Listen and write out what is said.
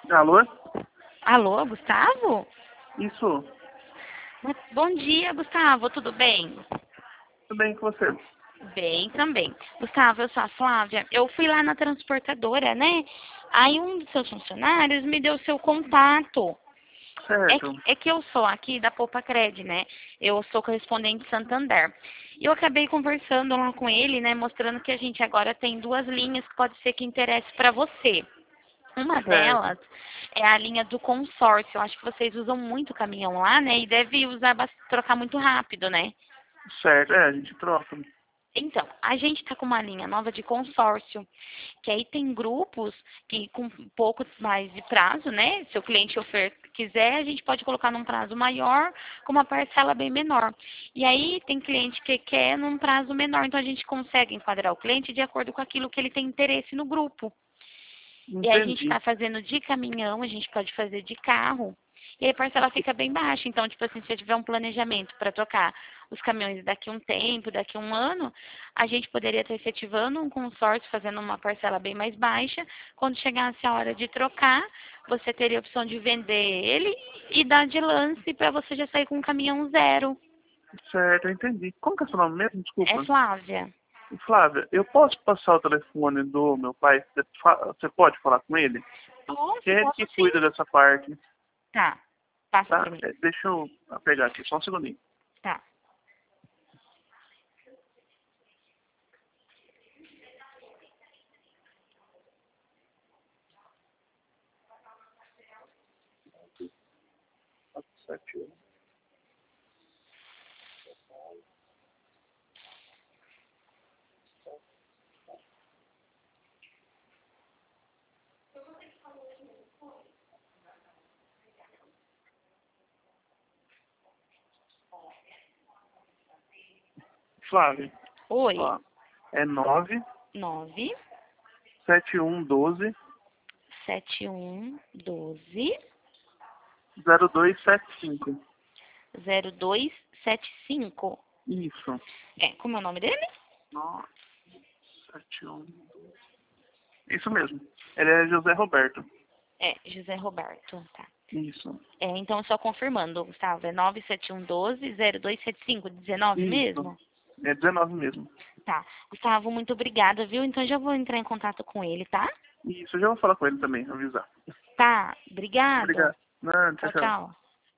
Alô? Alô, Gustavo? Isso. Bom dia, Gustavo, tudo bem? Tudo bem com você? Bem também. Gustavo, eu sou a Flávia. Eu fui lá na transportadora, né? Aí um dos seus funcionários me deu seu contato. Certo. É que eu sou aqui da Poupa Cred, né? Eu sou correspondente Santander. E eu acabei conversando lá com ele, né? Mostrando que a gente agora tem duas linhas que pode ser que interesse para você. Uma Certo. delas é a linha do consórcio. Eu acho que vocês usam muito caminhão lá, né? E deve usar trocar muito rápido, né? Certo. A gente troca. Então, a gente está com uma linha nova de consórcio, que aí tem grupos que com um pouco mais de prazo, né? Se o cliente quiser, a gente pode colocar num prazo maior, com uma parcela bem menor. E aí tem cliente que quer num prazo menor, então a gente consegue enquadrar o cliente de acordo com aquilo que ele tem interesse no grupo. E aí a gente Entendi. está fazendo de caminhão, a gente pode fazer de carro. E aí a parcela fica bem baixa. Então, tipo assim, se você tiver um planejamento para trocar os caminhões daqui a um tempo, daqui a um ano, a gente poderia estar efetivando um consórcio, fazendo uma parcela bem mais baixa. Quando chegasse a hora de trocar, você teria a opção de vender ele e dar de lance para você já sair com um caminhão zero. Certo, eu entendi. Como que é seu nome mesmo? É Desculpa. Flávia. Flávia, eu posso passar o telefone do meu pai? Você pode falar com ele? Que Posso, é ele posso que sim. cuida dessa parte, Tá. Passa tá? para mim. Deixa eu pegar aqui, só um segundinho. Tá. Flávia, Oi. ó, é 9 9 7112 7112 0275. 0275. Isso. É, como é o nome dele? 971. Isso mesmo. Ele é José Roberto. É, José Roberto, tá. Isso. É, então só confirmando, Gustavo, é 97112 0275, 19 Isso. mesmo? É 19 mesmo. Tá. Gustavo, muito obrigada, viu? Então já vou entrar em contato com ele, tá? Isso, eu já vou falar com ele também, avisar. Tá, obrigada. Obrigado. Não, tchau, Tchau, tchau. tchau.